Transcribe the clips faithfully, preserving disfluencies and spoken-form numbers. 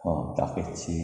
哦，大家知。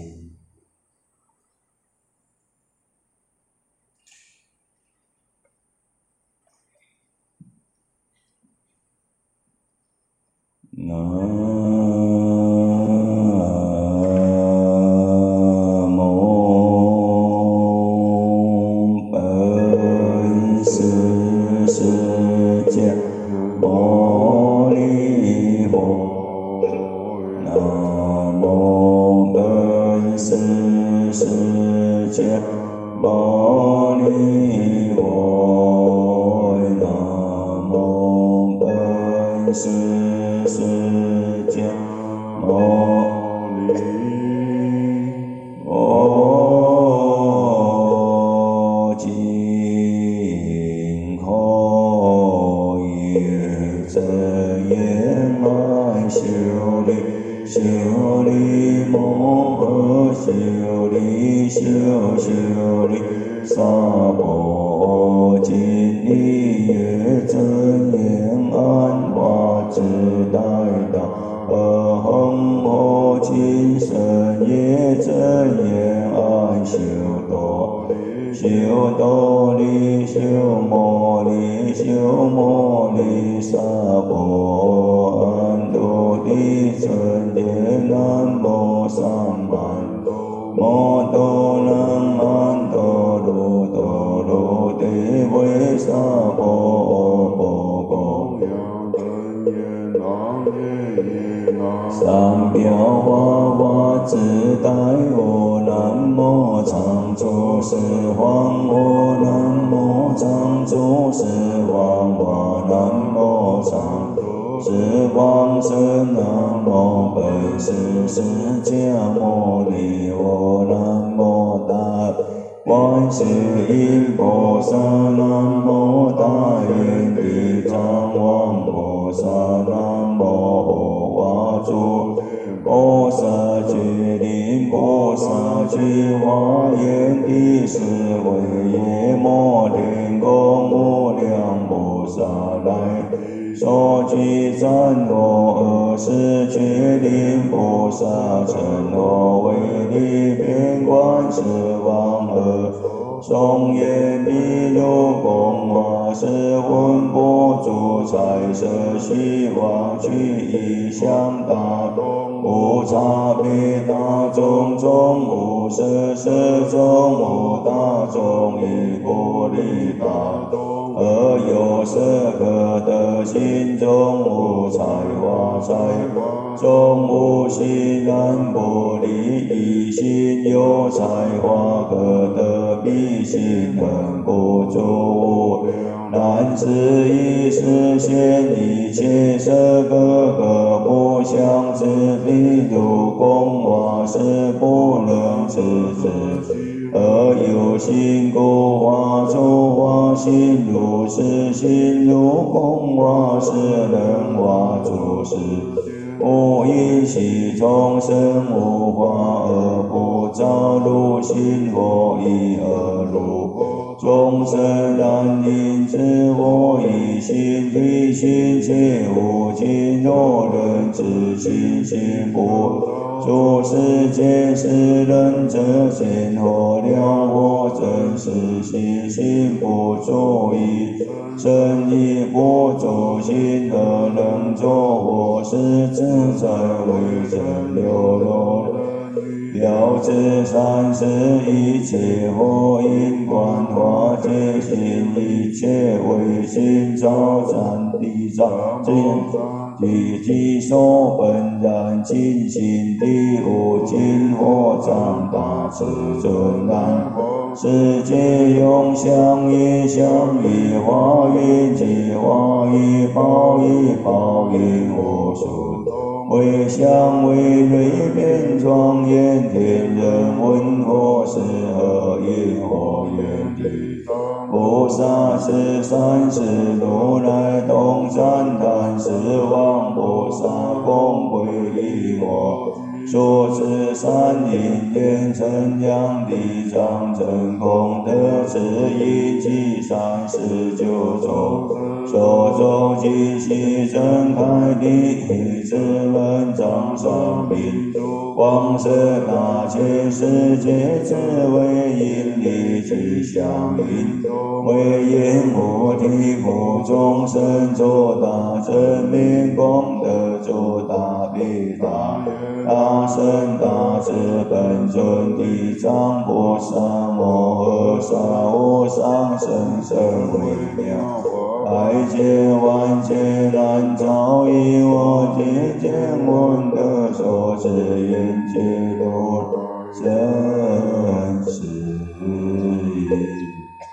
所周尽息睁开的之门， 本掌上明，光色大千世界之为因力之相应，为因无体复众生作大正明功德作大悲大大圣大智本尊地藏菩萨摩诃萨无上甚深微妙法，百千万劫难遭以我今见闻得所持愿解脱真实义。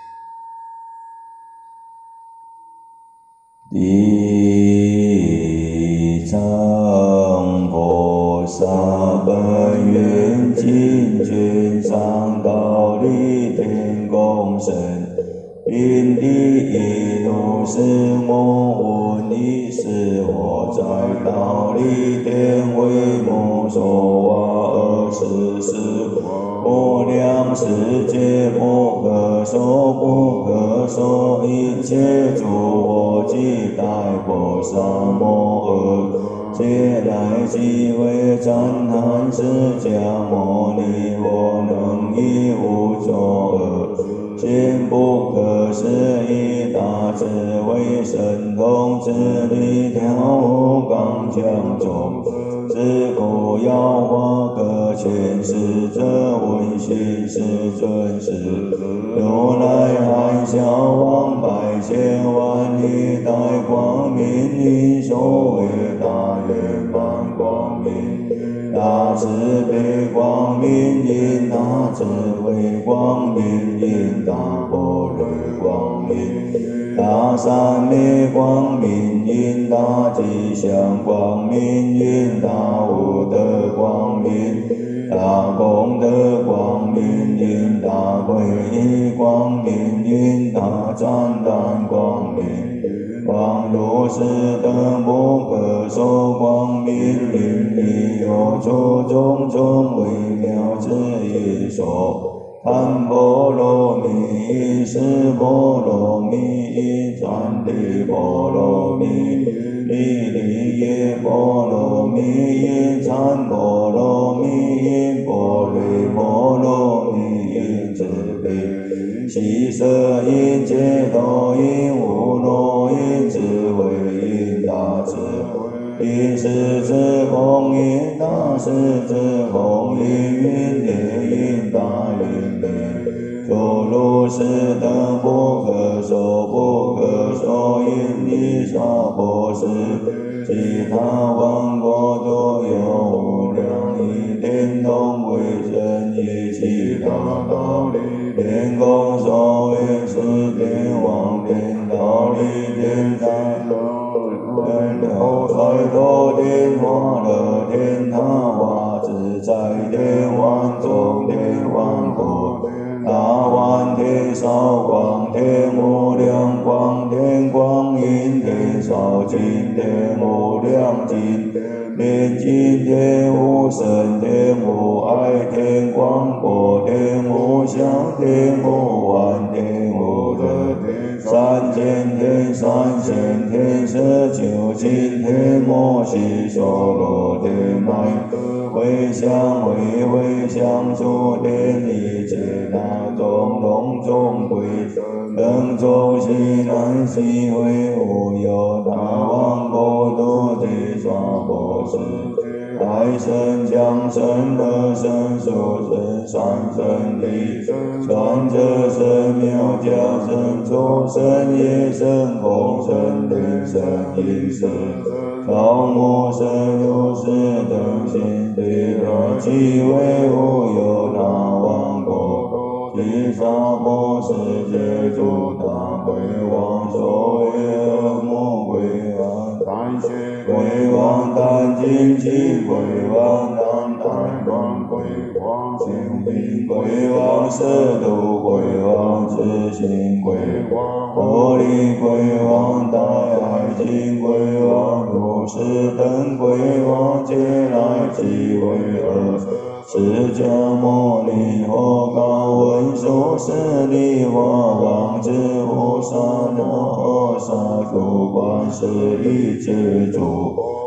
地藏菩萨本愿尽觉上道立天宫神，因地一如是我闻一是我在道立天为母所瓦二十四无量世界不可说不可说一切诸佛及大菩萨摩诃皆来即为赞叹释迦牟尼佛能以无作恶见不可思议大智慧神通智力调伏刚强中，自古要化各前世者闻心世尊是如来含笑望百千万亿大光明因所谓大圆满光明大慈悲光明因大智慧光明因大般若光明大三昧光明因大吉祥光明因大无德光明大功德光明因大皈依光明因大赞叹光明光如是等不可说光明因亦有诸种种微妙之意说檀波罗蜜一时波罗蜜一禅地波罗蜜一利耶波罗蜜一禅波罗蜜一波瑞波罗蜜一智悲悉舍因解脱因无漏因智慧因大智慧因是智空因大是智空因云也因大云灭诸如是等不可说不可说因地萨婆诃其他万国都有无量义天通为真以其他道理天宫所谓是天王天道理天山天后衰多天化乐天他化自在天王中天王国大梵天少光天无量光天光阴天少尽天无量尽天尽天无生天无爱天光果天无相天无幻天无热天三千天三千天十九尽天摩悉娑罗天来回向回回向诸天一切大众隆中归等众悉南悉为无有大王国度地娑婆诃大圣降生得生出生三圣地传者生妙教生出生业生风生灵生因生草木生如是等心地而其为无有大王国其娑婆世界诸大鬼王所谓恶魔鬼王胆血鬼王胆精气鬼王胆胆光鬼王性病鬼王色毒鬼王自性鬼王火力鬼王大爱情鬼王如是等鬼王皆来即为恶释迦牟尼佛告文殊师利华王子菩萨摩诃萨诸观世一切诸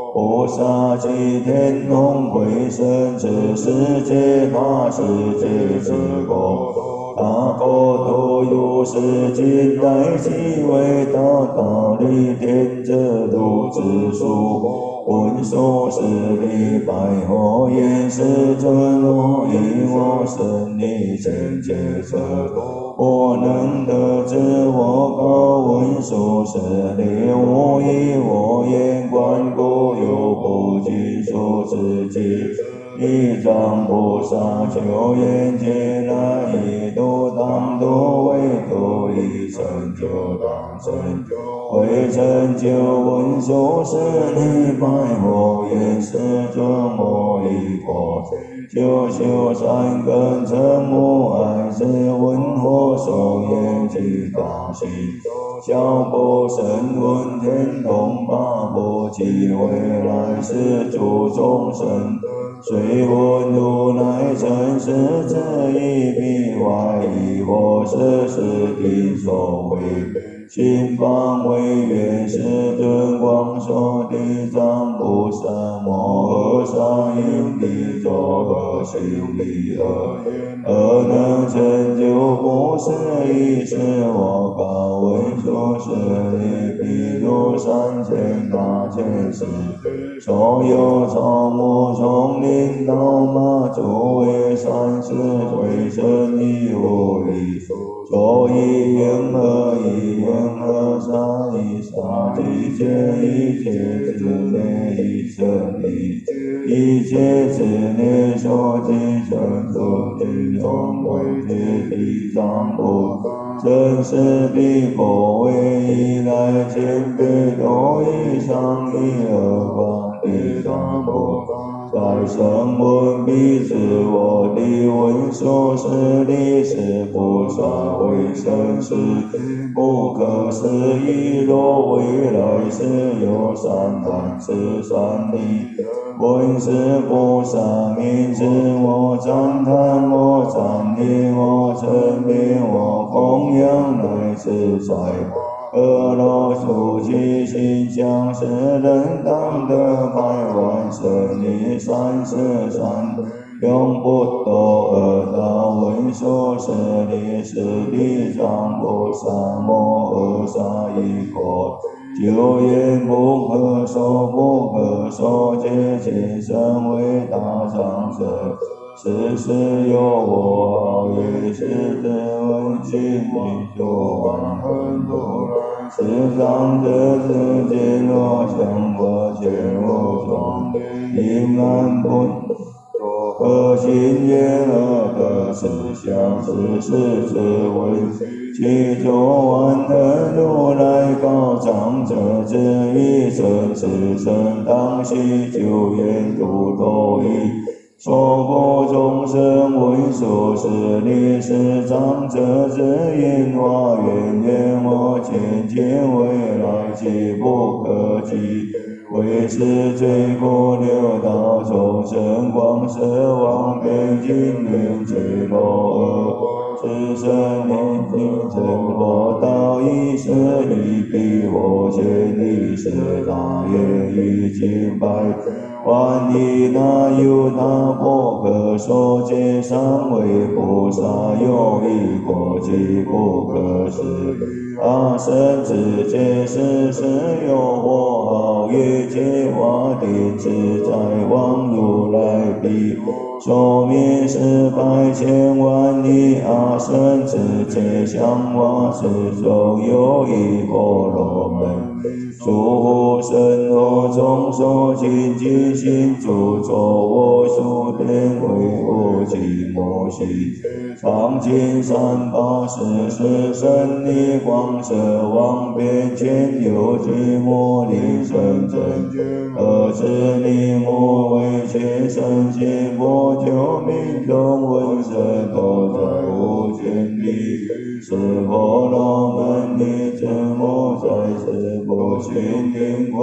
菩萨及天龙鬼神，此世界那世界之国。大国都有是今来即为大大力天者度之术。闻说是礼拜我言世尊，我以我身力见解者，我能得知我告闻说是礼，我以我眼观故有不尽数之际。一丈菩萨求愿解来一度当度为度一成就当成就为成就闻说是礼拜我言世尊我以佛修修善根成母爱是闻佛所言即当行小波神闻天龙八部及未来世诸众生虽闻如来真实之意，必怀疑我是实地所为。心方为愿世尊光说地藏菩萨摩诃萨因地作何行力恶而能成就不是一时我告闻说是礼譬如三千大千世所有草木丛林道马诸为三世为生亦无力所以言何以言何沙以沙一切一切之内一生一一切之内所及生出之中为之地藏菩萨真实彼佛为以来千辈多以上一二方地藏菩萨在声闻彼此我地闻说是利是菩萨为生世不可思议若未来世有三万四三亿闻是菩萨名字我赞叹我赞念我称念我供养乃至在阿罗出其心想是人当得百万生利三十三永不堕恶道闻说是利是地藏菩萨摩诃萨一果九言不可说不可说皆今生为大长者世世有我好业世之闻心力作万恒如来世上者世间若想我见我庄应安不何心愿而得思想世世之闻其作万恒如来高长者之一生此生当悉九言度脱衣所过众生闻说是利是长者之因化缘愿我千千未来即不可及为是最过六道众生光色王遍经轮最罗恶是生念经成佛道一是一比我见力是大愿一经百万亿那由他不可说皆尚为菩萨有一果即不可思阿僧祇劫世世有我好业界华定自在王如来彼说明是百千万亿阿僧祇劫相华世中有一婆罗门诸护生罗众所亲近心主作我属天为我寂寞心常经三八十四生力光色王遍千有寂寞力生真而知你莫为切身心佛救命中闻声都在无间地是婆罗门尼之母在是不心听佛救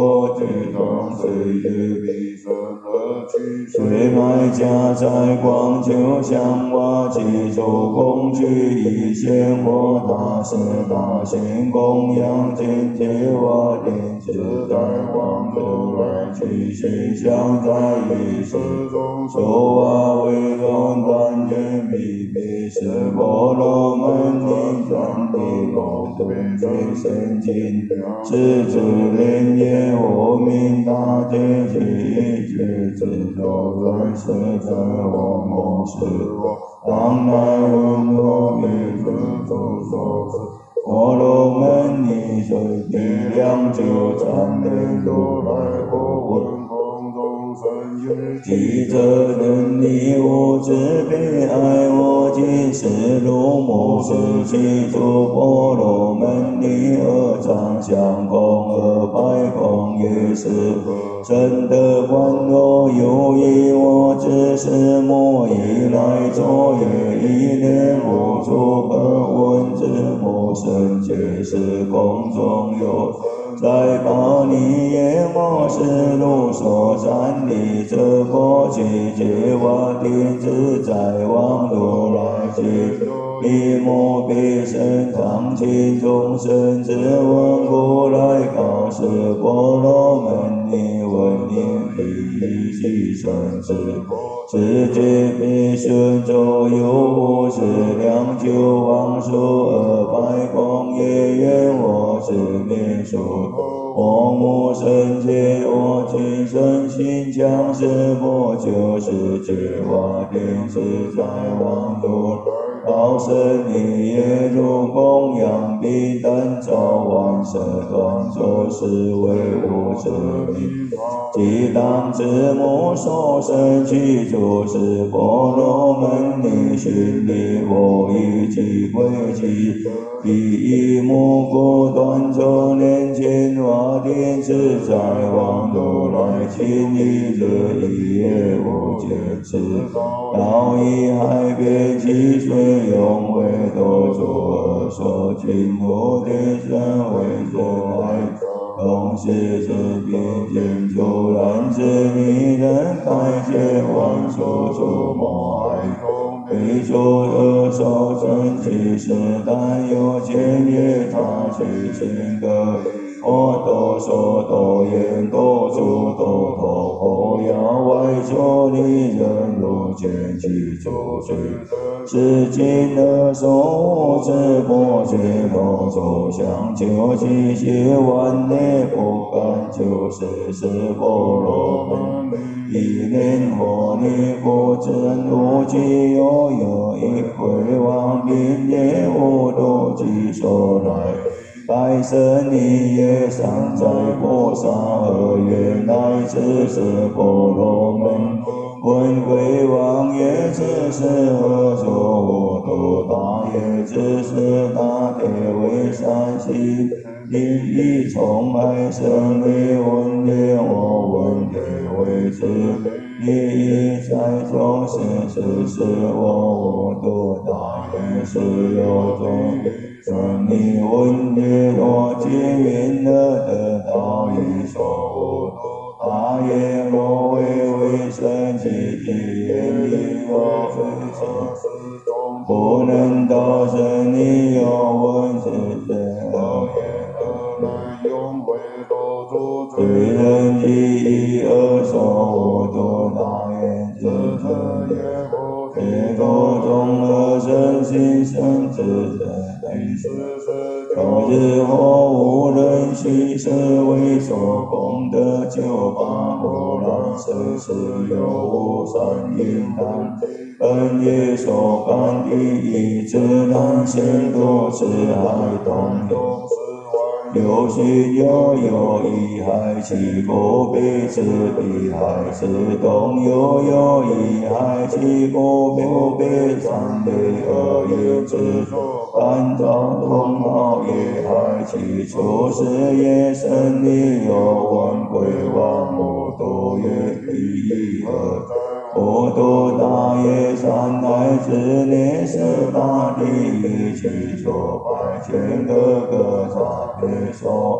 一种岁月必生乐趣，水脉加在光球向瓦起出工具以现我大师大行供养境界瓦定自在往如来去形象在于世中说瓦为龙断言必必是波罗门尼转地龙顿觉神经是指莲叶无名大觉其一切自由在世在往梦是我当来文罗密自助所持婆罗门尼水地量九禅定如来我闻空中生于记者人你无知悲爱我今世如母是其诸婆罗门尼二常相空二百空也是真的观我有意我只是莫以来作业一念无处而闻之母生皆是空中有在巴尼耶摩是如所占理这波其结瓦定自在往如来其一摩比生常情众生之闻故来告示婆罗门尼闻因彼悉生之世界必顺周有无是量九王数二百空也愿我是灭数我母生界我今生心将是波就是结瓦定自在往如来高僧尼耶如供养彼等早晚色断作是为无之名即当之母所生其诸是婆罗门尼寻离我以其归其彼以母故断作年前瓦定自在往如来亲一日一夜无间持道以海边其水用为多诸而说尽无地身为真爱同时之边见诸然之迷人开解万数诸魔海空彼诸恶受真其实但有见业他其心歌我多说多言多助多头后要外说离人如见其诸罪是今而受之波觉头走向求其邪万内不敢就是是婆罗门一念或你不真无其有有一回往边业无度即所来百生你也尚在波沙而原来只是婆罗门闻归王也只是何所无度大也只是大铁为善心因一从爱生为闻也我闻也为之一一在中是是是我无度大也是有种真你闻也我皆云了得道以所无度大也若为为生其体言以我非生死中不能道生你有闻是真道也得来用为多诸罪人其一而所无度大也自者也不非多众而生心生之人有日或无人悉是为所功德九八波罗僧是有无善因当本业所感第一自然现度是海东有有须有有一海其故彼此彼海是东有有一海其故彼三类二业之安照通号也海其出世也生利有闻归往无度也彼一何无度大业三代之列是大地一起说百千个个差别所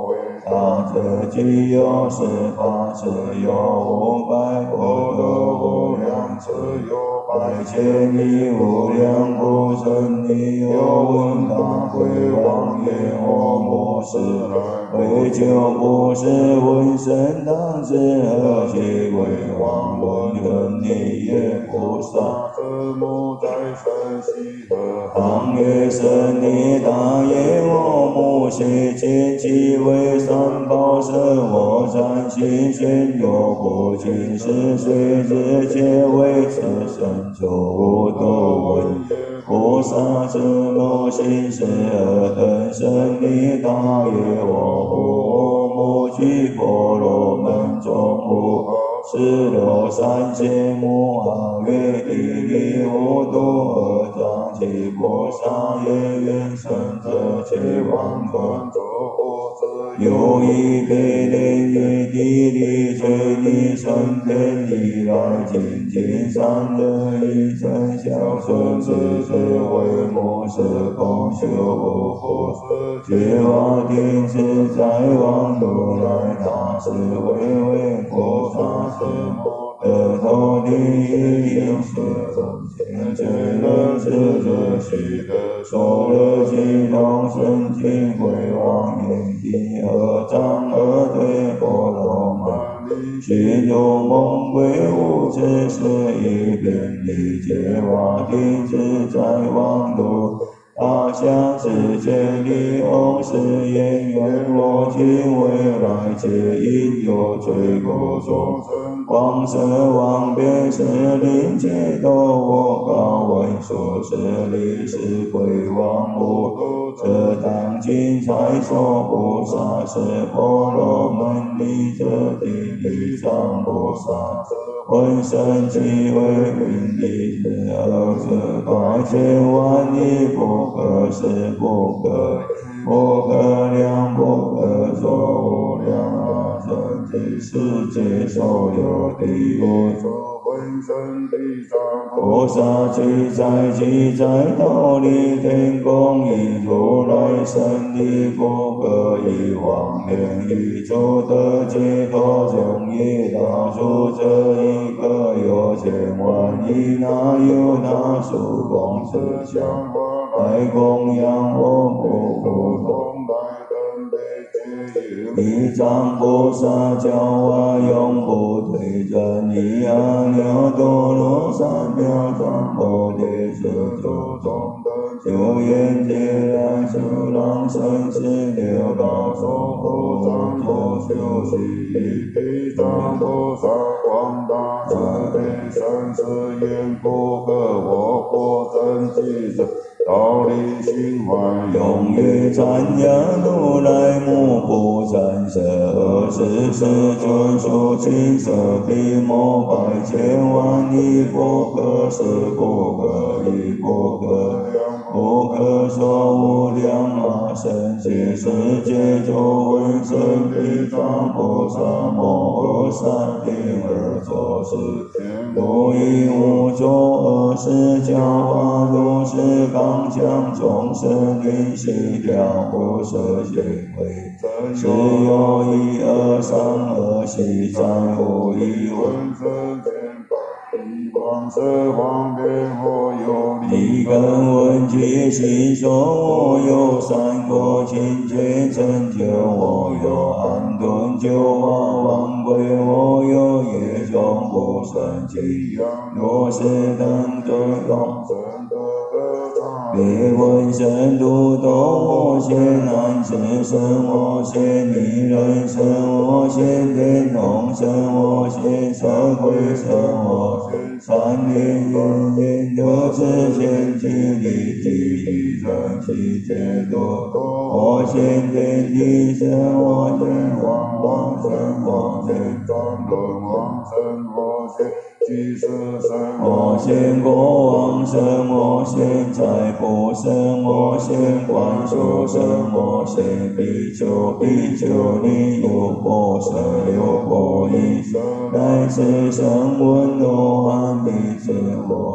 大者具有十八者有五百国土无量者有百千亿无量不胜力有闻大鬼王言我母是来为救不是闻声当知何其鬼王闻闻你耶菩萨何母在生悉何当月生你大耶我母悉见其为三宝生我善心宣有不尽是随之皆为此生求无多闻菩萨之母心是何等生你大耶我父母具婆罗门中无是罗三界母阿月地利无度而长其菩萨也愿生者切王传者有一悲怜于地利垂利生天地来精进三人一生孝顺此是为母是空修不复是觉华定自在王如来大智慧为菩萨是母得头地应是众贤罪人智者须得说了其中生尽鬼王言地合掌而对婆罗门须诸梦鬼无知是一遍理解华定自在王如大象世界力弘誓言愿我今未来皆应有罪过众生光色王遍是灵解脱我高闻说是理是鬼王无这当今才说菩萨是婆罗门利者地理藏菩萨闻声即为云地之二十八千万亿不可思不可不可量不可说无量阿僧祇世界所有地狱所闻声地藏菩萨即在即在忉利天宫以如来神力不可以妄念宇宙的解脱中也大数这一个有千万亿那有那数光是香花来供养我不普通来等悲切一藏菩萨教化永不退转一阿耨多罗三藐三菩提是诸中等九眼界来修让生死六道所护藏佛修习一地藏菩萨广大慈悲生死愿不可我佛真迹者道理心怀永远赞扬如来目不暂舍二十世尊属青色比摩百千万亿不可思不可议不可量不可说无量阿僧祇世界诸闻声地藏菩萨摩诃萨听而作是如应无作二十教化如是刚强众生灵悉调不舍行为只有一二三二悉三无一闻声见法地光色方便我有力根闻觉心说我有三果清净成就我有安顿救化王贵我有业众不生起仰若是等得众生得别闻声度多我现难知生我现离人生我现天龙生我现社会生我现三年缘缘得知现其力即一生其解脱我现天地生我现王王生我现转轮王生我现居士生我现国王生我现财富生我现观修生我现比丘比丘尼有波生有波夷生来世生闻罗汉比生我波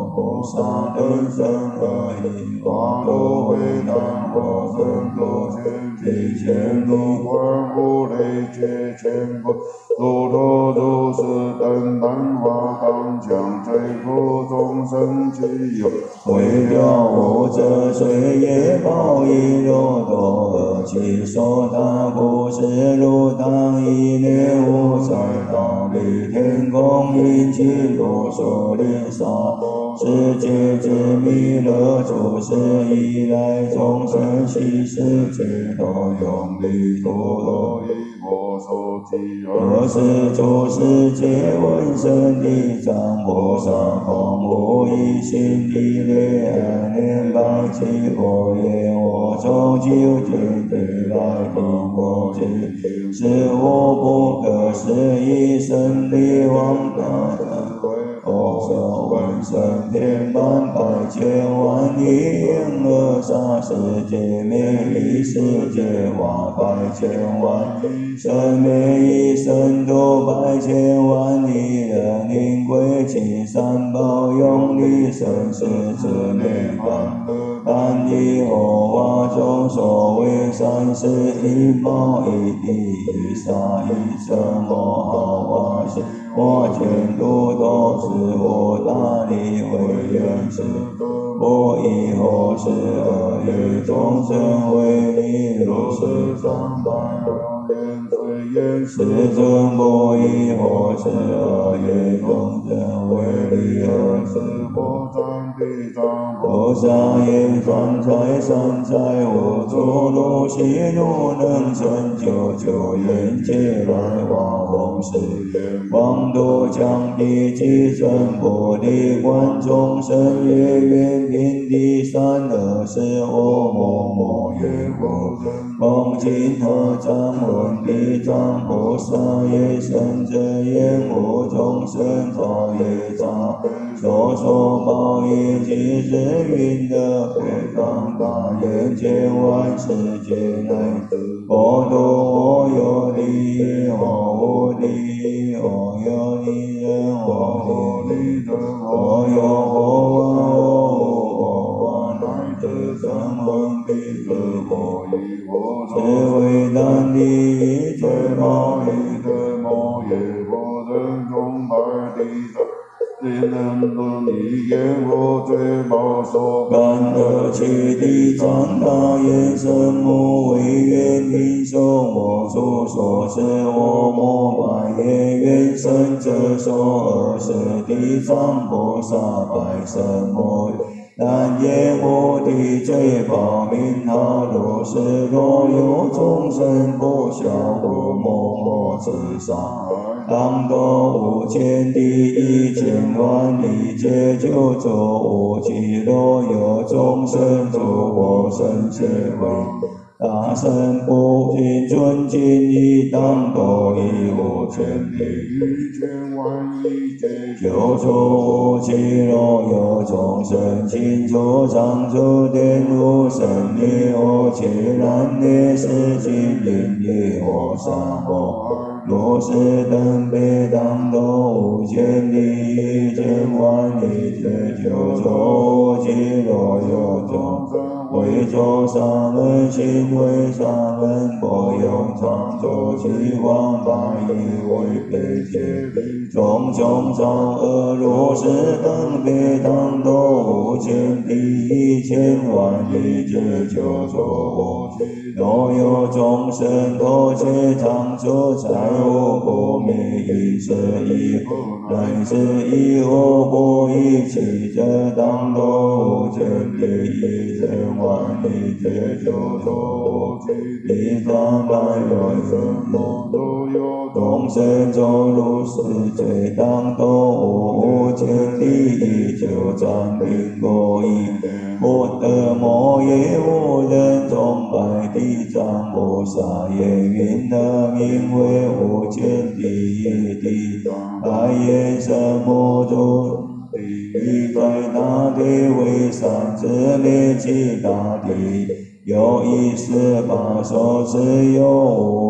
菩萨等身而已，花多回荡我身多千地千度观无累劫千佛，如多如是等难化当将罪苦众生其有，为了无者虽业报亦若多而其所他不是如当一念无在道理天空引起如所令杀世界之弥勒出世以来众生悉世界都用力陀罗依我所记二是诸世界闻声地藏菩萨空无一心地雷安念白起佛言我从究竟地来听我知是我不可思议神力王大智慧佛所闻声遍满百千万亿因而杀世界灭一世界化百千万亿生灭一生度百千万亿人因归其三宝用力生死之灭烦但以后化中所谓三世一毛一地一沙一尘摩诃化身我全度都是我大力为愿是我以后是恶业众生为你如是三百愿随愿是尊不以后是恶业众生为你而是佛占地藏菩萨言三财三财无诸如悉如能成就九缘界来化宏誓愿光度强地集成菩提观众生业愿遍地三恶世我默默愿佛梦境合掌闻地藏菩萨业生者言无众生造业障所说报业即是云的回荡大愿千万世界内佛度我有利我无利我有利人我无利人我有我王我无我王乃至声闻彼此我以我是为难利一切报一个魔业佛人中百地藏只能论一言我罪报所感得其地藏大愿神母为愿听受我处所是我莫百业愿生者所而是地藏菩萨百神母但愿我的罪报名号如是若有众生不晓不默默自杀当多无间地一千万里皆救助无极若有众生助我生邪为大圣不尽尊敬一当多一无千地一千万亿劫救助无极若有众生请求常住电入生灭我切然烈世尽因业我杀我若是等被当多无间地一千万亿劫救助无极若有众生为作杀人心为杀人不用常住其光百亿为悲切种种造恶如是等被当多无间地一千万亿劫救助无极若有众生多劫常住财物不灭一时一复乃至以后不一起者当多无间地一千万亿劫救助无极地藏百愿神母都有众生走入世界当多无间地一九占并过一不得魔业无人众百地藏菩萨言云的名为无间地一地百愿神母中地狱在大地为三自灭其大地有一十八手只有五百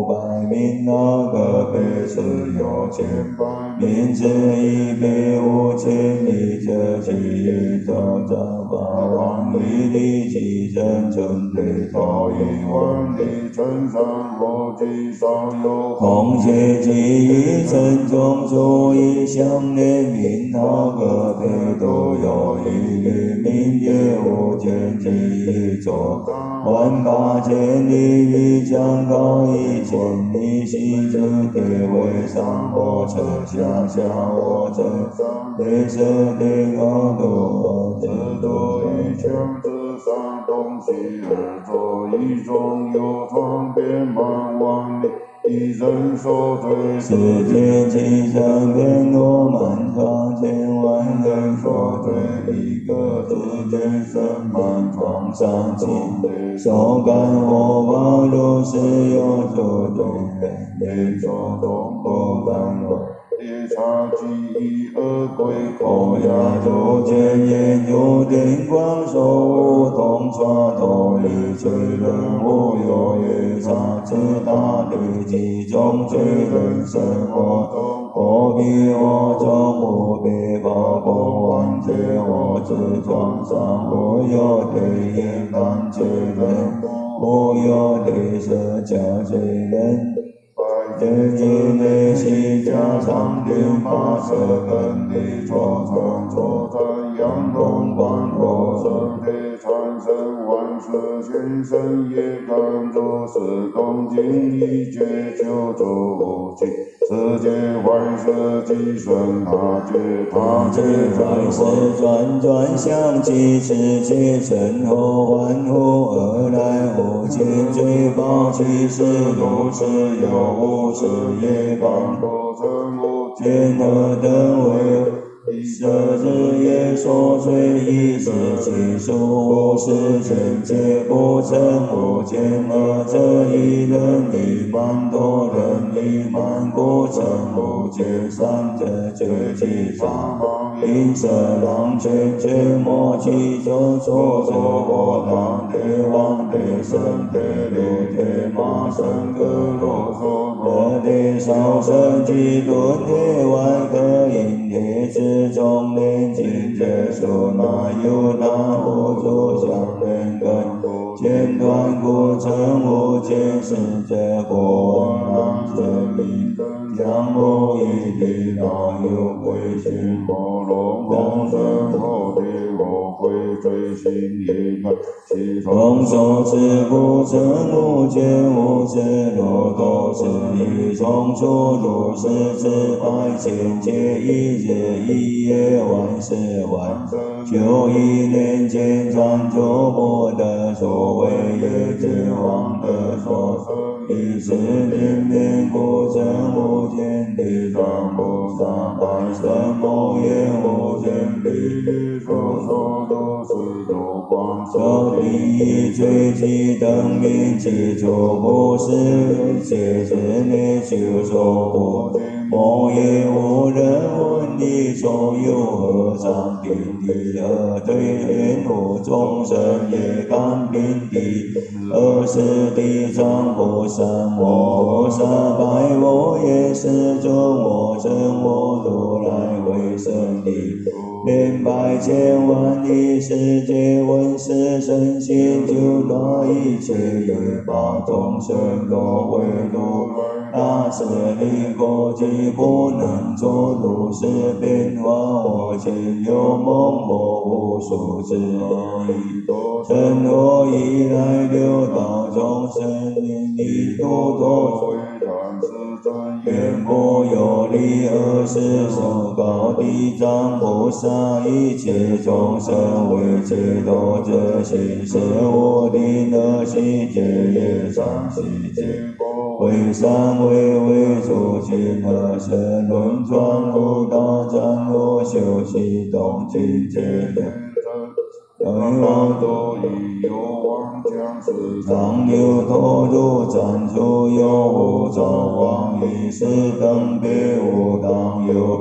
名那个辈是有千百名之一比五千里者其余周匝法王一力其身存对头一万里尘上佛极少有空切其一尘中出一相念名那个辈都有一律名也无间其一座万八千里一江高一千里西之地为上火车下下我车上雷射地高度之多一枪之上东西二座一中有床遍满万里一人所对世界其上遍落满床千万人所对一个之间生满床上尽手感火爆如是有所对人所动不当落夜叉记忆而归口牙就见眼有电光手无同刷头一吹人无有夜叉之大律其中吹人生活中我比我中无比宝光万劫我之床上无有对眼感觉人无有对色交随人天地内悉加长定法色根地错成错参阳东观火生地产生万事先生也感诸是东经一切求诸无尽世界万事即生他觉他觉在世转转相继世界身后欢呼而来无尽追报其事如是有无是业报多成无间何等为一色日夜所随一时其数无是千劫不成无间而这一人一万多人一万不成无间三者觉其法因色狼犬犬莫其中所作我当地王地生地律地马生各罗所各地少生其顿地外可引地之中连尽皆数那有那无诸相连根间断故成无间世界果王者名将无一地那有归心波罗共生后地我归追心一门其中受持故成无间无知若都是一种出入世之百千劫一日一夜万事万就一年间暂就不得所谓业之王的所生一时年年故成无间地藏菩萨百身无言无间地所说都是有光手第一吹气灯明其处不是切之内修所不莫也无人问你中有和尚定地而对天无众生也敢定地二是地藏菩萨摩诃萨拜我也是众我真我如来为圣地连百千万亿世界闻是身心救度一切业报众生若为如来大慈力国际不能作如是变化我今有梦我无数之意身我以来六道众生一度多虽然是真言不有理而是受高地藏菩萨一切众生为解脱者心是无定而悉皆业障悉皆果为善为为诸尽而生轮转无道战若修习动静皆人人王多已有王将士常有投入战出有无赵王一时等别无当有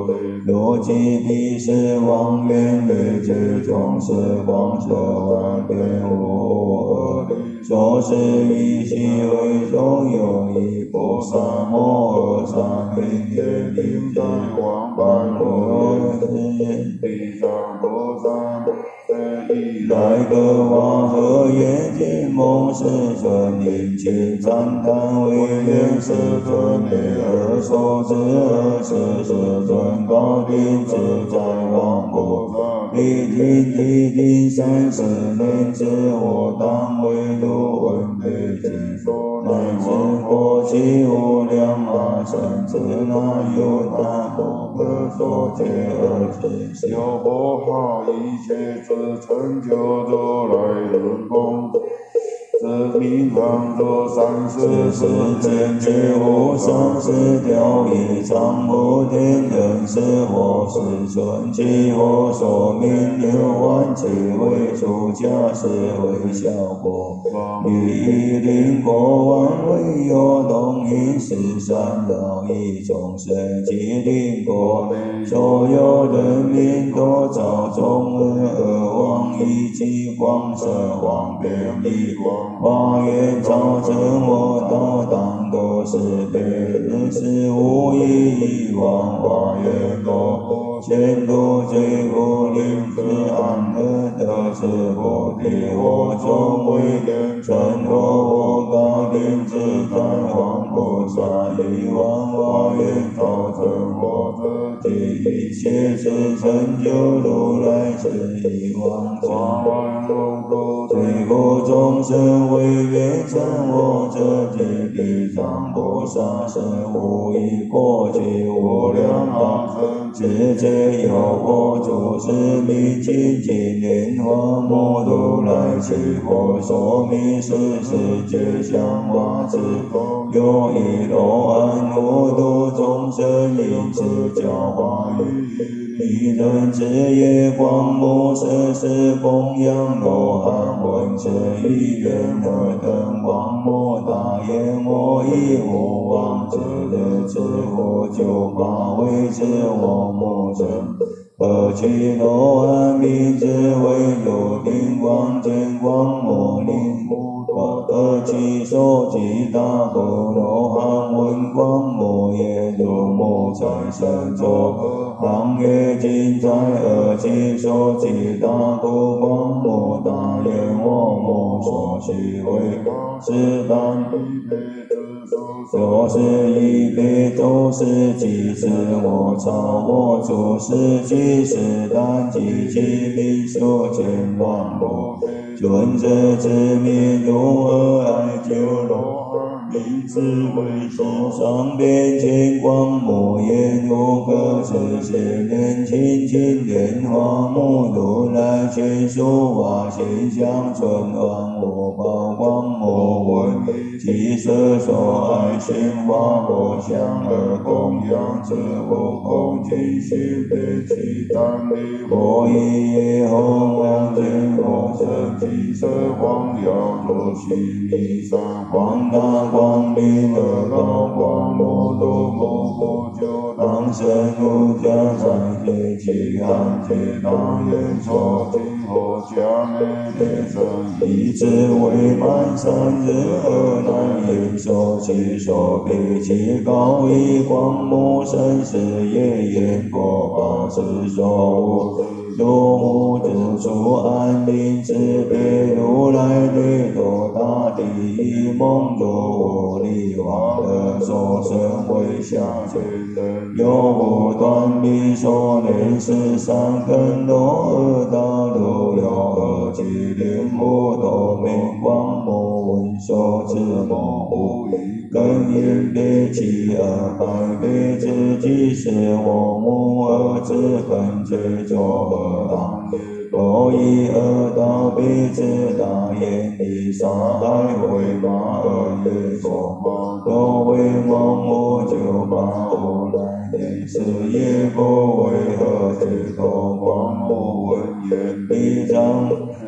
若即彼是妄缘类之中是光者万变无二理，说是以其为中有一菩萨摩诃萨名言名在王般若之言，地藏菩萨来个华和眼睛梦世尊引起赞叹为愿世尊灭而受之而是世尊高定自在王菩萨历经地定三十年之我当为如闻被经说乃至佛其无量阿僧之那有大不可说解而知有佛号一切之成就如来日功自名行作三世世间皆无上师调以常无天人是我世尊其我所名六万其为出家是为小果于一灵国王为有动因十善饶益众生及灵国内所有人民多造众恶恶妄以其光色妄变异光华严造成我道当多是别人是无意义妄华严多前度罪苦令之安乐得是菩提我终为人成佛我高定自在王菩萨以王华严造成我自己一切是成就如来是以王华万众多罪苦众生为愿成我这界地藏菩萨是无一过去无量阿僧世界有我诸是名清净莲花摩如来其佛所名是世界香花之中有一罗汉无度众生因此教化于一人之夜光目色是供养罗汉闻此一愿何等光目大言我亦无妄之人之我就法为之我目真何其罗汉名之为有定光见光摩令何其受其大波罗汉闻光摩耶如母在身作行业尽在何其受其大波光摩大言我目所须为是但一辈之所是一辈都是即是我超我诸是即是但即其名所见万不尊者之名如何爱救罗汉名字为心上边见光摩耶如何是现人清净莲花目如来全数瓦现象存亡我宝光摩闻其色所爱鲜花果香而供养之无空尽须被其单力我以耶弘扬见佛身其色光耀如须弥山光大光明而高光摩多摩诃就当身无家在界其汉界当愿所尽后加内内生一之为满三日而难言说其所比其高一光目生死业言过八十所无如无之处安宁之别如来对多大第一梦如无力王的所生为下界人有无断命所连十三根罗二道如有二即灵无多明光摩闻所知摩无一根言别其二百倍之即是我目二之根最作二行多以二道彼之大言以杀害为马二业所马多为梦无九八无来年是业不为何之多光目闻言地藏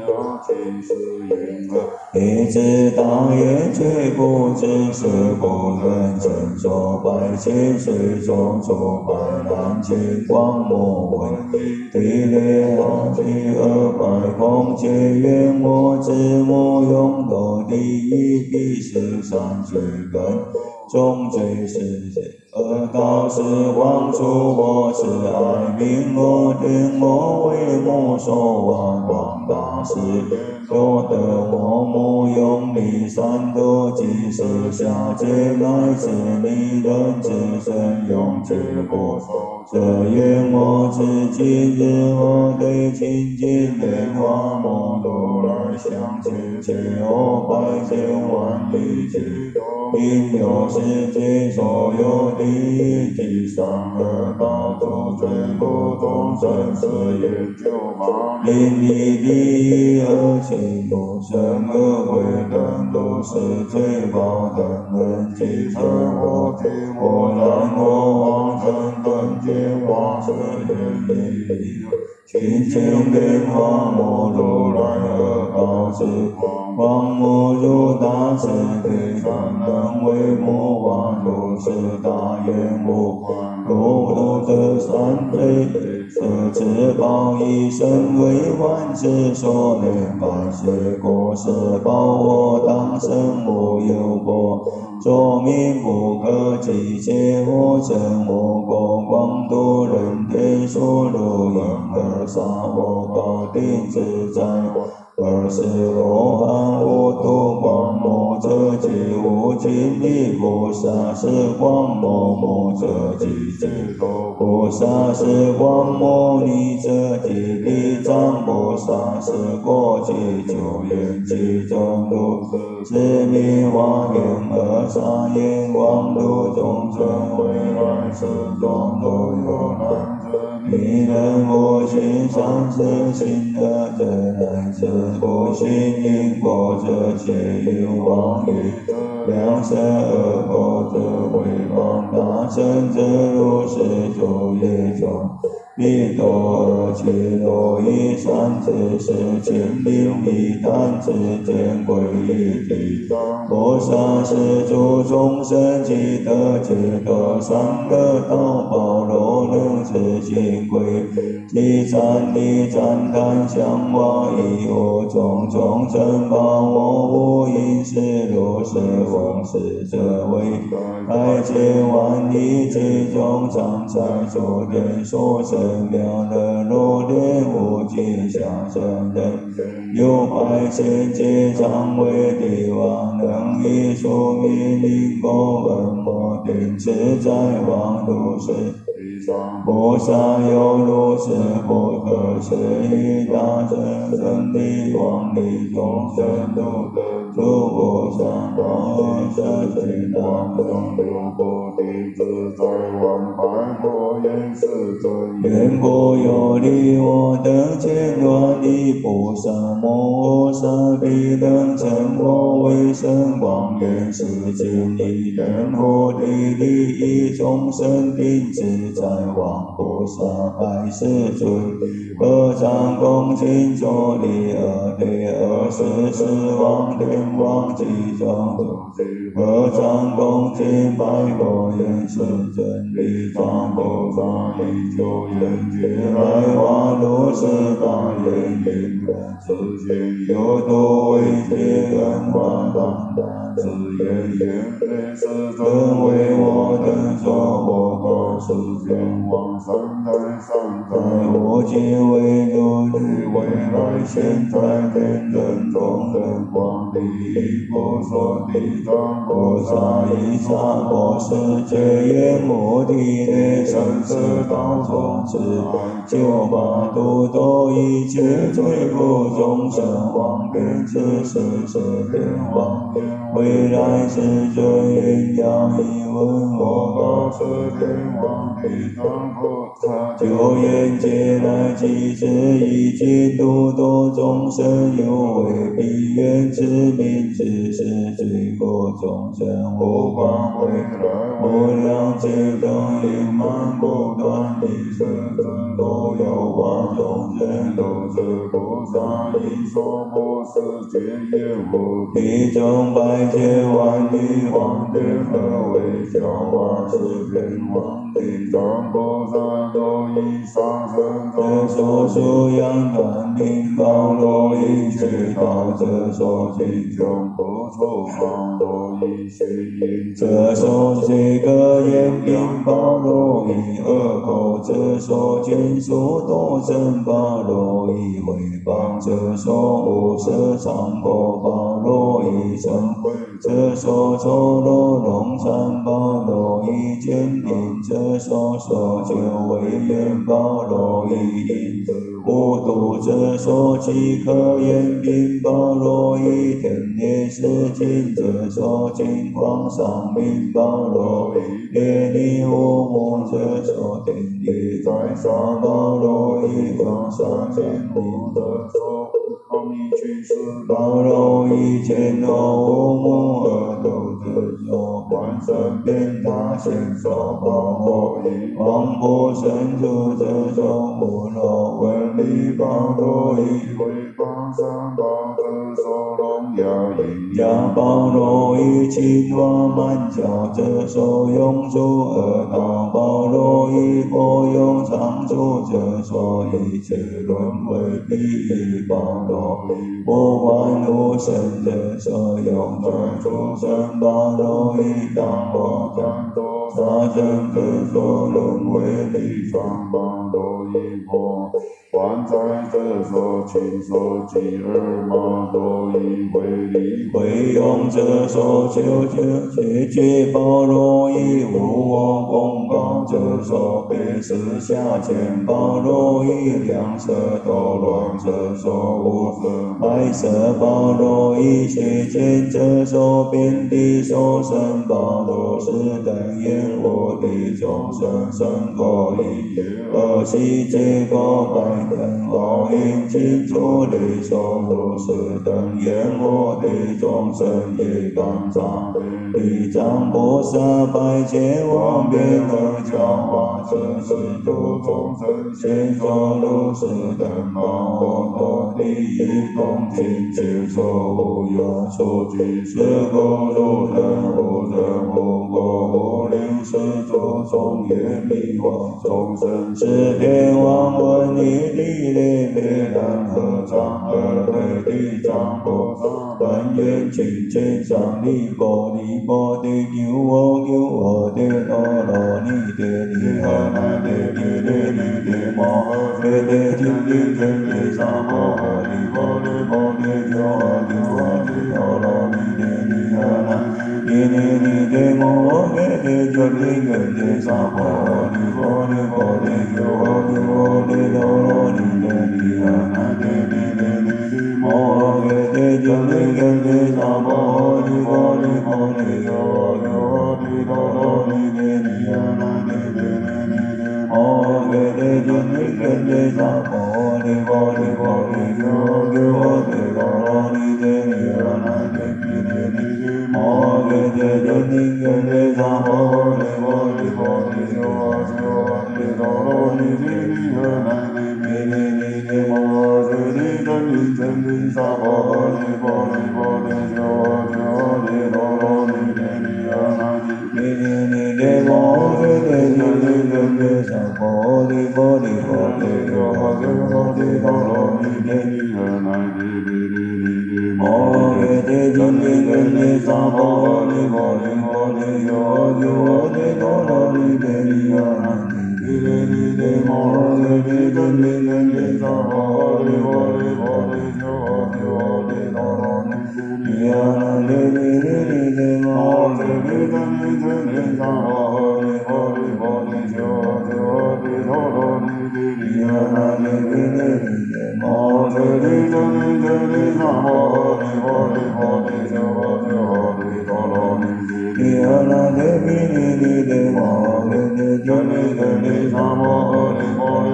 了其事因何？ 一知大言却不知是故人前说百千水中出百难千光莫问地雷阿毗阿百空界愿我知莫用斗第一必是三水根中最世界而道是王处我是爱名我听我为莫说王广大师若得我莫用力三多即是下界乃至你人之身用之不受这愿我知今日我对清净莲花摩罗来相持切我百千万里之应有世界所有第一及三二大诸最不众生是研究法令一第一而其有生而为等都是最高等人即成我听我然我往生等觉化是愿力清净莲花摩罗来而告之光摩如大慈悲三能为摩化如是大愿无如不得三罪舍持报以身为万世所念百世过世报我当生无有过作名不可计解我成我国光度人天所如因而杀我高定自在二是罗汉无度光摩者即无尽力菩萨是光摩摩者即智多菩萨是光摩尼者即地藏菩萨是过去久远其中度是名华严而沙眼光度众生未来世中都有难者你人不信上师信德者乃至不信因果者皆因妄语良善恶果者毁谤大乘者如是诸业中必多而其多以善知识清明密谈之见归一地菩萨是诸众生即得解脱三个道宝罗能持心归即赞地赞叹相往以我种种珍宝我无因是如是往事者为百千万亿之中常在所见所生妙的罗天无尽下生人有百千劫常为帝王能以说明因果文摩定自在王如是菩萨有如是不可思议大乘真谛广利众生度得诸菩萨摩诃萨王中六菩提自在王百佛言是真愿不有离我等千万亿菩萨摩诃萨必能成佛为神光愿世间一人或地利益众生定自在王菩萨百世尊合掌恭敬作礼二对二十四王天王集中合掌恭敬拜佛言是真地藏菩萨以九眼觉来化如是大愿因缘自性有度为解恩化当大自言言非是真为我等所不可世间往生在善在我今为如是未来现在天人众生光第一不说地藏菩萨以萨婆世界愿目的内生死道中之爱救拔度脱一切罪苦众生往遍此世是天王未来世尊愿要以闻我告是天王地藏菩萨久远劫来即是已经度脱众生有为必愿之名之是罪苦众生无光未来无量劫中应满不断地生尊多有王众生， 斗者菩萨以说波斯劫业无地中百千万亿王天何为教化世间王地藏菩萨都以上升这所属养断命包罗一切道，这所经中不处方罗一切因这所这个眼病包罗一二口，这所见所多生包罗一回报，这所无色常果包罗一生慧，这所ço罗龙山包罗一坚定，这所所求为愿包罗一因，无度这所即可言并包罗一天也是尽，这所金光上明包罗一列尼无母，这所天地在上包罗一光上见无的所阿弥去世包罗一千罗无母而度这所观身遍大现所包罗一王波神主这所无罗文理包罗一回报三宝这所龙牙音牙包罗一青蛙满教这所用处二道包罗一佛用常处这所一切轮回第一包罗不万无生这所用转出生包罗一当我战斗杀生这所轮回地藏包罗一佛还在这所亲所及二马多一回离会用这所求求解决包罗一无我公告这所被思下见包罗一两色斗乱这所无色白色包罗一切见这所遍地所生包罗是等眼我的众生生过一而悉这个白等我应尽处理所如是等眼我的众生也刚长地藏菩萨百千万遍而教化这是诸众生现所如是等报我多利益动听接受无有处具是故如人无人无我无灵是诸众也迷惑众生是天王问你地列别然合掌而对地藏菩萨本愿请见上利波利波地牛我牛我地多罗尼地尼诃那地地地尼地摩诃地地精地精地萨婆诃地波利波地牛我牛我地多罗尼地尼诃那地尼尼地摩诃地精地精地萨婆诃地波利波地牛我牛我地多罗尼地尼诃那地地地尼地摩诃地精地精地萨婆诃地波利波地牛我牛我地多罗尼地尼诃那地地地尼地摩诃地精地精地萨婆诃地波利波地牛我牛我地多罗尼地尼诃那地地地尼地摩诃地精地精地萨婆诃地波利波地牛我牛我地多罗尼地尼诃那地地地尼地摩诃地精地精地萨婆诃地波利波地牛我牛我地多罗尼地尼诃那地地地地摩诃地精地精地萨婆诃地波利波地牛我牛我地多罗尼地尼诃那地地地尼地摩诃地精地精地萨婆诃地波利波地牛我牛我地多罗尼地尼诃那地地地地摩诃地精地精地萨婆诃地波利波地牛我牛我地多罗尼地尼诃那地地地地摩诃地精地精地萨婆诃地波利波地牛我牛我地多罗尼地尼诃那地地地地摩诃地精地精地萨婆诃地波利波地牛我牛我地多罗尼地尼诃那地地地地摩诃地精地精地萨婆诃地波利波地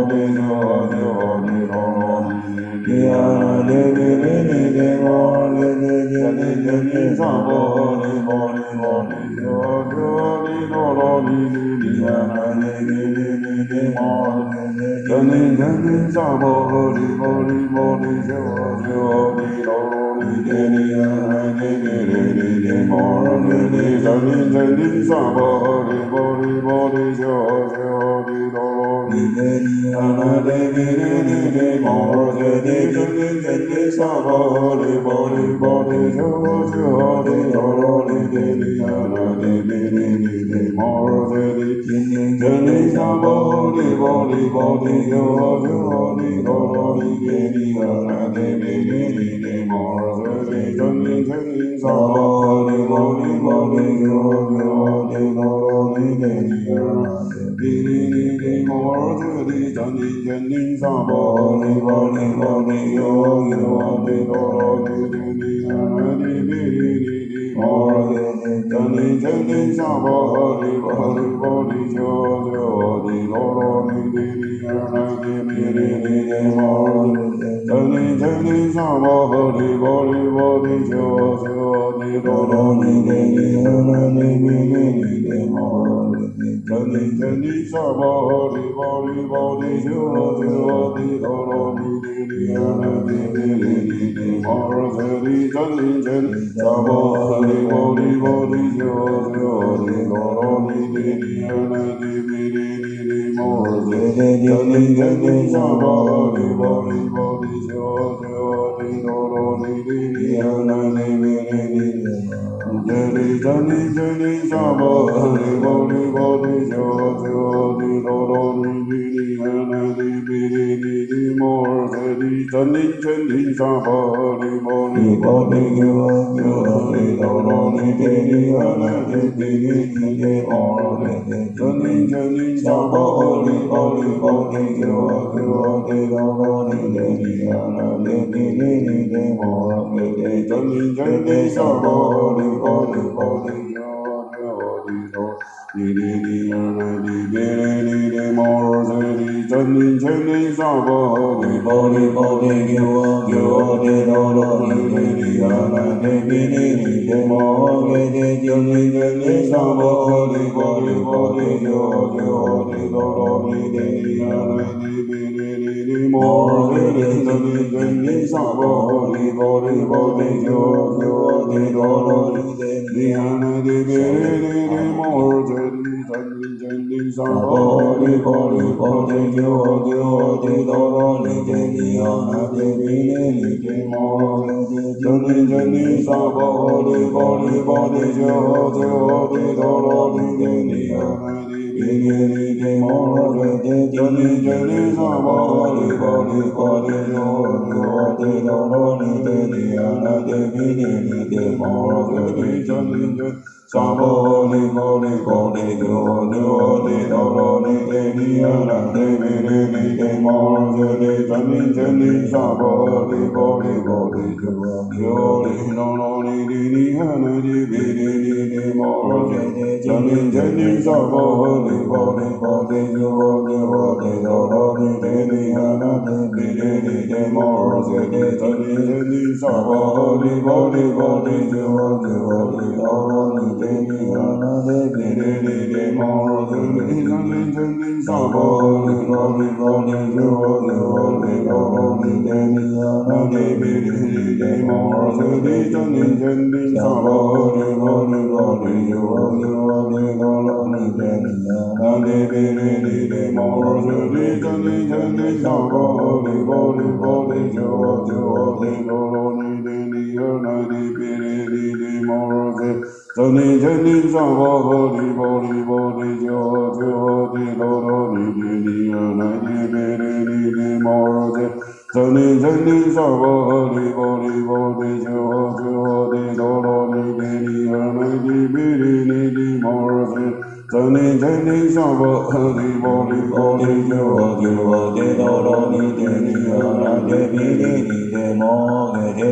de jo jo de ro ro ni ni ana de bi ni ni de mo ge de je ni je ni sa bo ni bo ni bo ni jo jo ni ro ro ni ni ana de bi ni ni de mo ge de je ni je ni sa bo ni bo ni bo ni jo jo ni ro ro ni de ni ana de bi ni ni de mo ge de je ni je ni sa bo ni bo ni bo ni jo jo ni ro ro ni de ni ana de bi ni ni de mo ge de je ni je ni sa bo ni bo ni bo ni jo jo ni ro ro ni de ni ana de bi ni ni de mo ge de je ni je ni sa bo ni bo ni bo ni jo jo ni ro ro ni de ni ana de bi ni ni de mo ge de je ni je ni sa bo ni bo ni bo ni jo jo ni ro ro ni de ni ana de bi ni ni de mo ge de je ni je ni sa bo ni bo ni bo ni jo jo ni ro ro ni de ni ana de bi ni ni de mo ge de je ni je ni sa bo ni bo ni bo ni jo jo ni ro ro ni de ni ana de bi ni ni de mo ge de je ni je ni sa bo ni bo ni bo ni jo jo ni ro ro ni de ni ana de bi ni ni de mo ge de je ni je ni sa bo ni bo ni bo ni jo jo ni ro ro ni de ni ana de bi ni ni de mo ge de je ni je ni sa bo ni bo ni bo ni jo jo ni ro ro ni de ni ana de bi ni ni de mo ge de je ni je ni sa bo ni bo ni bo ni jo jo ni ro ro ni de ni ana de bi ni ni de mo ge de je ni je ni sa bo ni bo ni bo ni jo jo ni ro ro ni de ni ana de bi ni ni de mo ge de je ni je ni sa bo ni bo ni bo ni jo jo ni ro ro ni de ni ana de bi ni ni de mo ge de je ni je ni sa bo ni bo ni bo ni jo jo ni ro ro ni de ni ana de bi ni ni de mo ge de je ni je ni sa bo ni bo ni bo ni jo jo ni ro ni de ni ana de bi ni ni de mo ge de je ni je ni sa bo ni bo ni bo ni jo jo ni ro ro ni de ni ana de bi ni ni de mo ge de je ni je ni sa bo ni bo ni bo ni jo jo ni ro ro ni de ni ana de bi ni ni de mo ge de je ni je ni sa bo ni bo ni bo ni jo jo ni ro ro ni de ni ana de bi ni ni de mo ge de je ni je ni sa bo ni bo ni bo ni jo jo ni ro ro ni de ni ana de bi ni ni de mo ge de je ni je ni sa bo ni bo ni bo ni jo jo ni ro ro ni de ni ana de bi ni ni de mo ge de je ni je ni sa bo ni bo ni bo ni jo jo ni ro ro ni de ni ana de bi ni ni de mo ge de je ni je sa bo ni bo ni bo ni jo jo ni ro ro ni de ni ana de bi ni ni de mo ge de je ni je ni sa bo ni bo ni bo ni jo jo ni ro ro ni de ni ana de bi ni ni de mo ge de je ni je ni sa bo ni bo ni bo ni jo jo ni ro ro ni de ni ana de bi ni ni de mo ge de je ni je ni sa bo ni bo ni bo ni jo jo ni ro ro ni de ni ana de bi ni ni de mo ge de je ni je ni sa bo ni bo ni bo ni jo jo ni ro ro ni de ni ana de bi ni ni de mo ge de je ni je ni sa bo ni bo ni bo ni jo jo ni ro ro ni de ni ana de bi ni ni de mo ge de je ni je ni sa bo ni bo ni bo ni jo jo ni ro ro ni de ni ana de bi ni ni de mo ge je ni je ni sa bo ni bo ni bo ni jo jo ni ro ro ni de ni ana de bi ni ni de mo ge je ni je ni sa bo ni bo ni bo ni jo jo ni ro ro ni de ni ana de bi ni ni de mo ge je ni je ni sa bo ni bo ni bo ni jo jo ni ro ro ni de ni ana de bi ni ni de mo ge de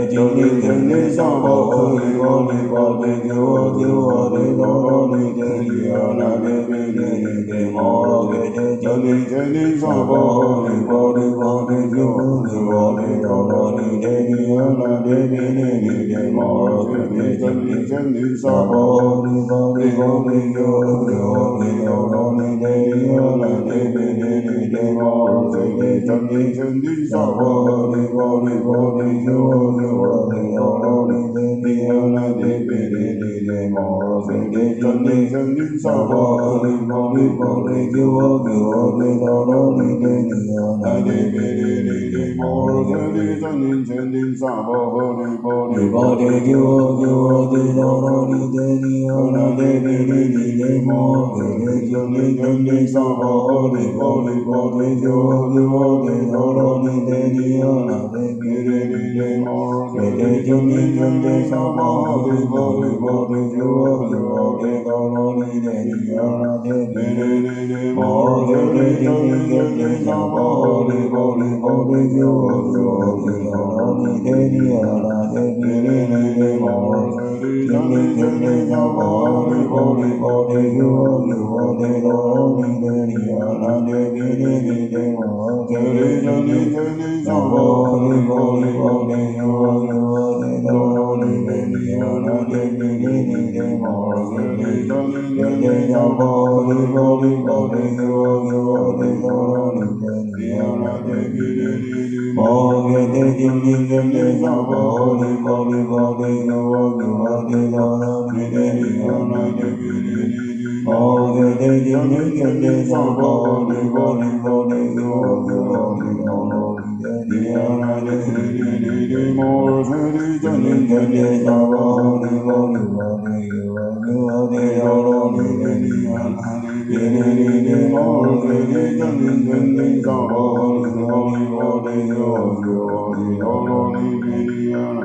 Jani Jani Sabo Hori Boli Boli Gyo Gyo De Doro Ni De Yana De Bini De Moro Gede Jani Jani Sabo Hori Boli Boli Gyo Gyo De Doro Ni De Yana De Bini De Moro Gede Jani Jani Sabo Hori Boli Boli Gyo Gyo De Doro Ni De Yana De Bini De Moro Gede Jani Jani Sabo Hori Boli Boli Gyo Gyo De Doro Ni De Yana De Bini De Moro Gede Jani Jani Sabo Hori Boli Boli Gyo Gyo De Doro Ni De Yana De Bini De Moro Gede Jani Jani Sabo Hori Boli Boli Gyo Gyo De Doro Ni De Yana De Bini De Moro Gede Jani Jani Sabo Hori Boli Boli Gyo Gyo De Doro Ni De Yana De Bini De Moro Gede Jani Jani Sabo Hori Boli Boli Gyo Gyo De Doro Ni De Yana De Bini De Moro Gede Jani Jani Sabo Hori Boli Boli Gyo Gyo De Doro Ni De Yana De Bini De Moro Gede Jani Jani Sabo Hori Boli Boli Gyo Gyo De Doro Ni De Yana De Bini De Moro Gede Jani Jani Sabo Hori Boli Boli Gyo Gyo De Doro Ni De Yana De Bini De Moro Gede Jani Jani Sabo Hori Boli Boli Gyo Gyo De Doro Ni De Yana De Bini De Moro Gede Jani Jani Sabo Hori Boli Boli Gyo Gyo De Doro Ni De Yana De Bini De Moro Gede Jani Jani Sabo Hori Boli Boli Gyo Gyo De Doro Ni De Yana De Bini De Moro Gede Jani Jani Sabo Hori Boli Boli Gyo Gyo De Doro Ni De Yana De Bini De Moro Gede Jani Jani Sabo Hori Boli Boli Gyo Gyo De Doro Ni De Yana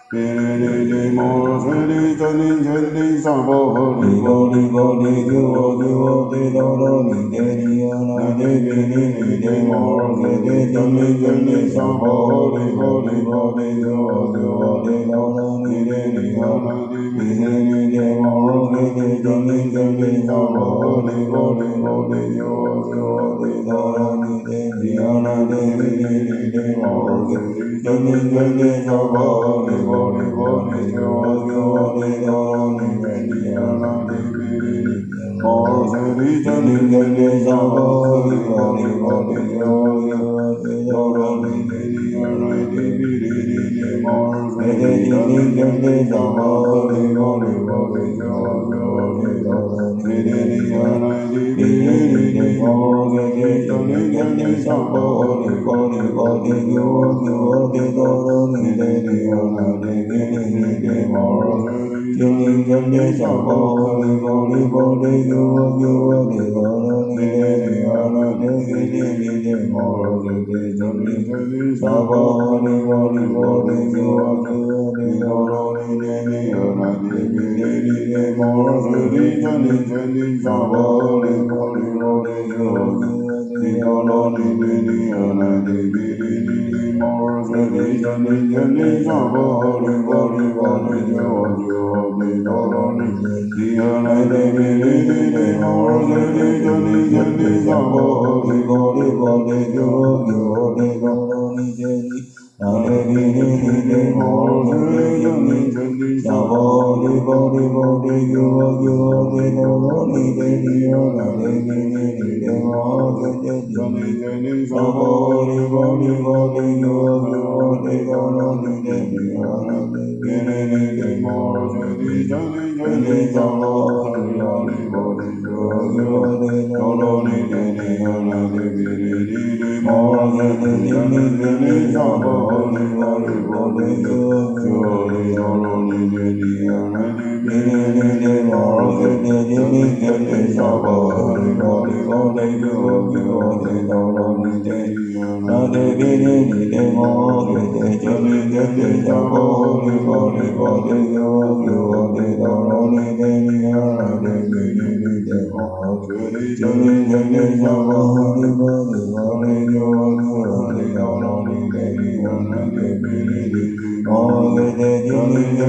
Bini De Moro Gede Jani Jani Sabo Hori Boli Boli Gyo Gyo De Doro Ni De Yana De Bini De Moro Gede Jani Jani Sabo Hori Boli Boli Gyo Gyo De Doro Ni De Yana De Bini De Moro Gede Jani Jani Sabo Hori Boli Boli Gyo Gyo De Doro Ni De Yana De Bini De Moro Gede Jani Jani Sabo Hori Boli Boli Gyo Gyo De Doro Ni De Yana De Bini De Moro Gede Jani Jani Sabo Hori Boli Boli Gyo Gyo De Doro Ni De Yana De Bini De Moro Gede Jani Jani Sabo Hori Boli Boli Gyo Gyo De Doro Ni De Yana De Bini De Moro Gede Jani Jani Sabo Hori Boli Boli Gyo Gyo De Doro Ni De Yana De Bini De Moro Gede Jani Jani Sabo Hori Boli Boli Gyo Gyo De Doro Ni De Yana De Bini De Moro Gede Jani Jani Sabo Hori Boli Boli Gyo Gyo De Doro Ni De Yana De Bini De Moro Gede Jani Jani Sabo Hori Boli Boli Gyo Gyo De Doro Ni De Yana De Bini De Moro Gede Jani Jani Sabo Hori Boli Boli Gyo Gyo De Doro Ni De Yana De Bini De Moro Gede Jani Jani Sabo Hori Boli Boli Gyo Gyo De Doro Ni De Yana De Bini De Moro Gede Jani Jani Sabo Hori Boli Boli Gyo Gyo De Doro Ni De Yana De Bini De Moro Gede Jani Jani Sabo Hori Boli Boli Gyo Gyo De Doro Ni De Yana De Bini De Moro Gede Jani Jani Sabo Hori Boli Boli Gyo Gyo De Doro Ni De Yana De Bini De Moro Gede Jani Jani Sabo Hori Boli Boli Gyo Gyo De Doro Ni De Yana De Bini De Moro Gede Jani Jani Sabo Hori Boli Boli Gyo Gyo De Doro Ni De Yana De Bini De Moro Gede Jani Jani Sabo Hori Boli Boli Gyo Gyo De Doro Ni De Yana De Bini De Moro Gede Jani Jani Sabo Hori Boli Boli Gyo Gyo De Doro Ni De Yana De Bini De Moro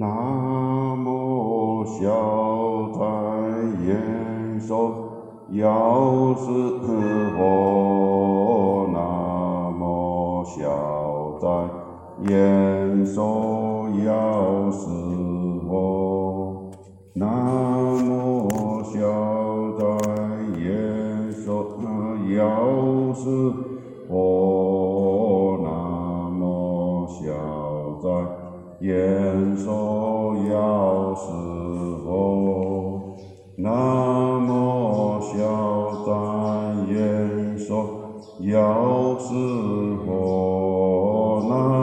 南无小太延寿药师佛，南无小太延寿药师佛，南无小太延寿药师佛，南无小太延寿药师佛，南无小太延寿药师佛，南